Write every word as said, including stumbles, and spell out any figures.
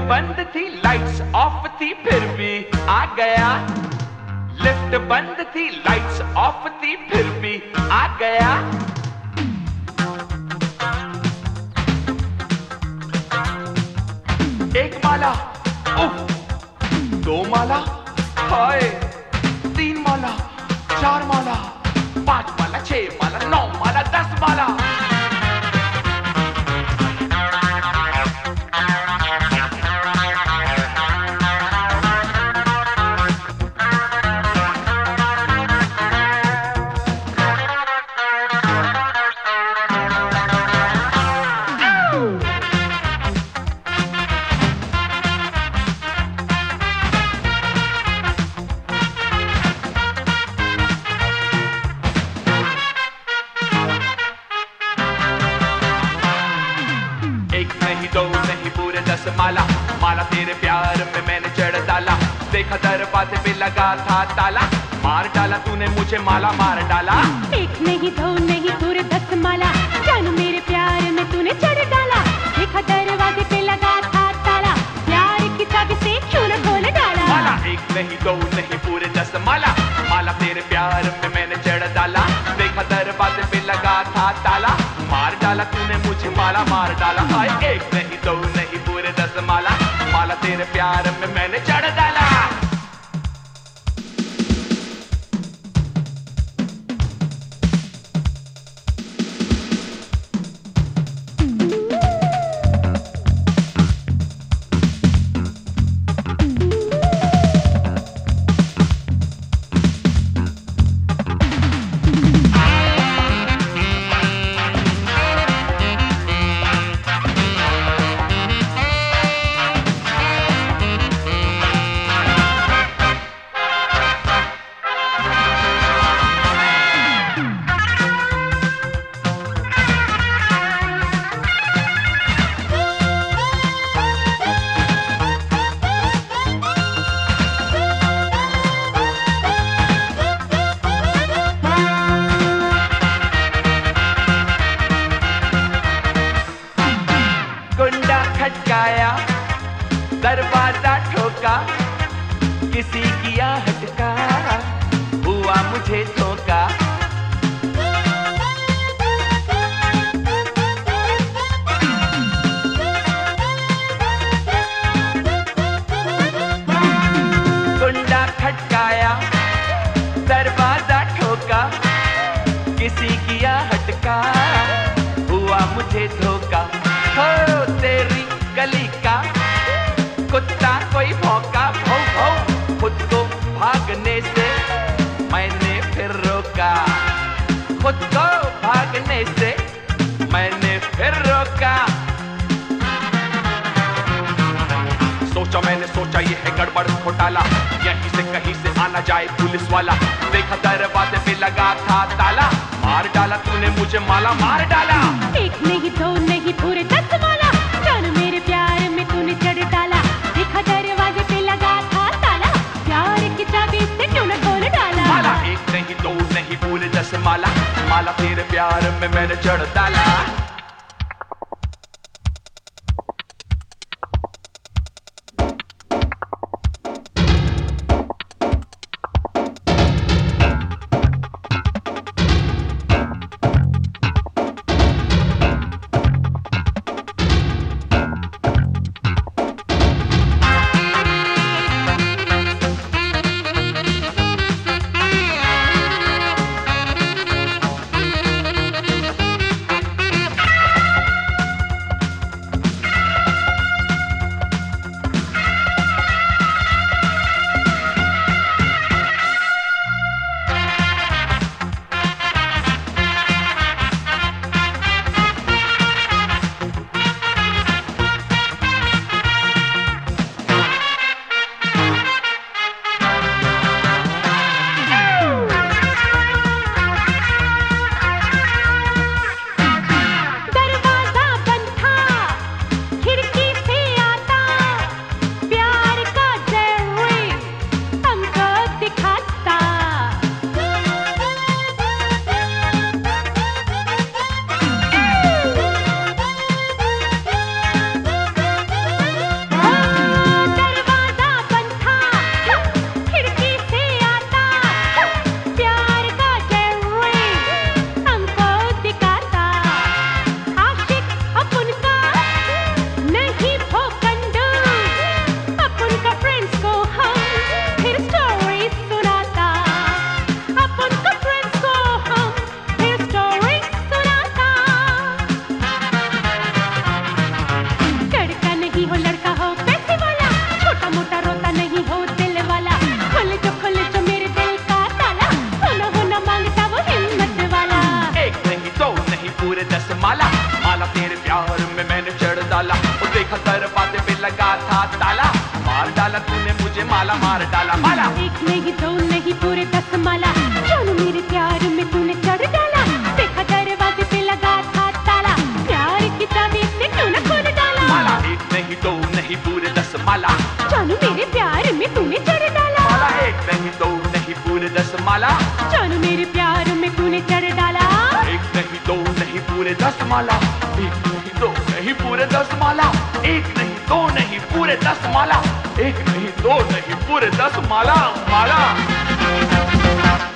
बंद थी, lights off थी, फिर भी आ गया। लिफ्ट बंद थी, लाइट्स ऑफ थी, फिर भी आ गया। एक माला, उफ, दो माला, हाय, तीन माला, चार माला, पांच माला, छह माला, नौ माला, दस माला। दो नहीं पूरे दस माला, माला तेरे प्यार में मैंने चढ़ डाला। देखा दरवाजे पे लगा था ताला, मार डाला तूने मुझे, माला मार डाला। एक नहीं दो नहीं पूरे दस माला, जानू मेरे प्यार में तूने चढ़ डाला। देखा दरवाजे पे लगा था ताला, प्यार की चाबी से क्यों न खोल डाला। माला एक नहीं दो नहीं पूरे दस माला, माला तेरे प्यार में मैंने चढ़ डाला। देखा दरवाजे पे लगा था ताला, मार डाला तूने मुझे, माला मार डाला। हाय एक नहीं दो नहीं पूरे दस माला, माला तेरे प्यार में मैंने चढ़ डाला। खटकाया, दरवाजा ठोका, किसी किया हटका, हुआ मुझे धोखा। कुंडा खटकाया, दरवाजा ठोका, किसी किया हटका, हुआ मुझे धोखा। हो तेरी गली का कुत्ता कोई भौंका, भौ भौ, खुद को भागने से मैंने फिर रोका। खुद को भागने से मैंने फिर रोका। सोचा मैंने सोचा ये है गड़बड़ घोटाला, यहीं से कहीं से आना जाए पुलिस वाला। देखा दरवाजे पे लगा था ताला, मार डाला तूने मुझे, माला मार डाला। एक नहीं दो नहीं पूरे दस माला, जान मेरे प्यार में तूने चढ़ डाला। देखा दरवाजे पे लगा था ताला, प्यार की चाबी से क्यों न खोल डाला। माला एक नहीं दो नहीं पूरे दस माला, माला तेरे प्यार में मैंने चढ़ डाला। डाला मार डाला माला। एक नहीं दो नहीं पूरे दस माला, जानू मेरे प्यार में तूने चढ़ डाला। देखा दरवाजे पे लगा था ताला, प्यार की चाबी से क्यों न खोल डाला। माला एक नहीं दो नहीं पूरे दस माला, जानू मेरे प्यार में तूने चढ़ डाला। माला एक नहीं दो नहीं पूरे दस माला, जानू मेरे प्यार में तूने चढ़ डाला। एक नहीं दो नहीं पूरे दस माला, एक नहीं दो नहीं पूरे दस माला, एक नहीं दो नहीं पूरे दस माला, एक नहीं दो नहीं पूरे दस माला माला।